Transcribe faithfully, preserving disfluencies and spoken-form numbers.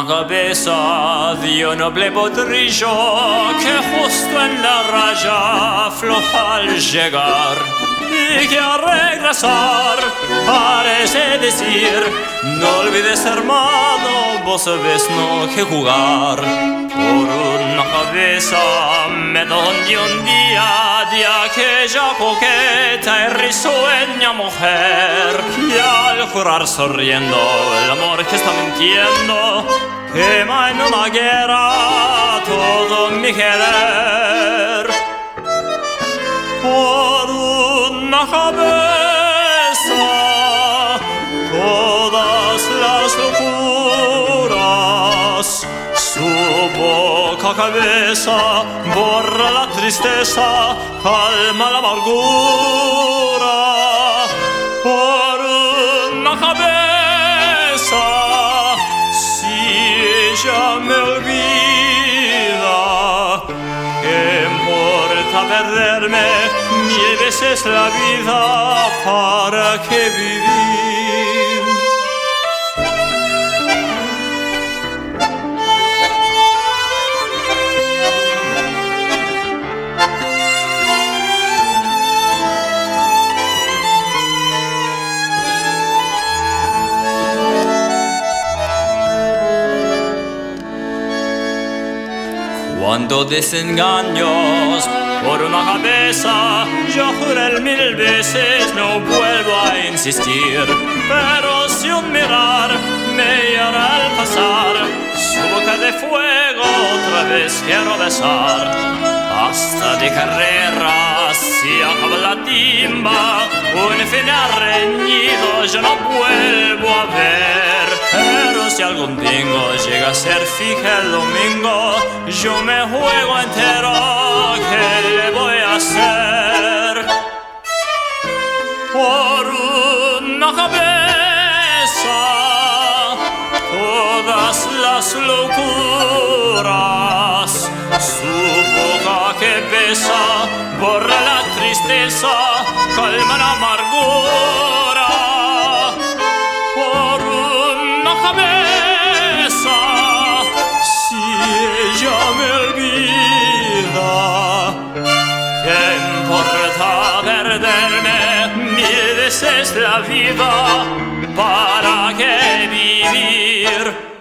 una cabeza de un noble potrillo que justo en la raya afloja al llegar y que al regresar parece decir: no olvides, hermano, vos sabés no que jugar. Por una cabeza me doy un día de aquella coqueta y risueña mujer, y al jurar sonriendo el amor que está mintiendo quema en una guerra todo mi querer. Por una cabeza todas las locuras, su boca cabeza borra la tristeza, calma la amargura. Por una cabeza, si ella me olvida, ¿qué importa perderme mil veces la vida? ¿Para qué vivir? Cuando desengaños por una cabeza, yo juré mil veces no vuelvo a insistir. Pero si un mirar me hará al pasar, su boca de fuego otra vez quiero besar. Basta de carreras, si acaba la timba, un final reñido yo no vuelvo a ver. Pero si algún bingo llega a ser fija el domingo, yo me juego entero, ¿qué le voy a hacer? Por una cabeza todas las locuras, su boca que besa borra la tristeza, calma la amargura. Por una cabeza, si ella me olvida, ¿qué importa perderme mil veces la vida? ¿Para qué vivir?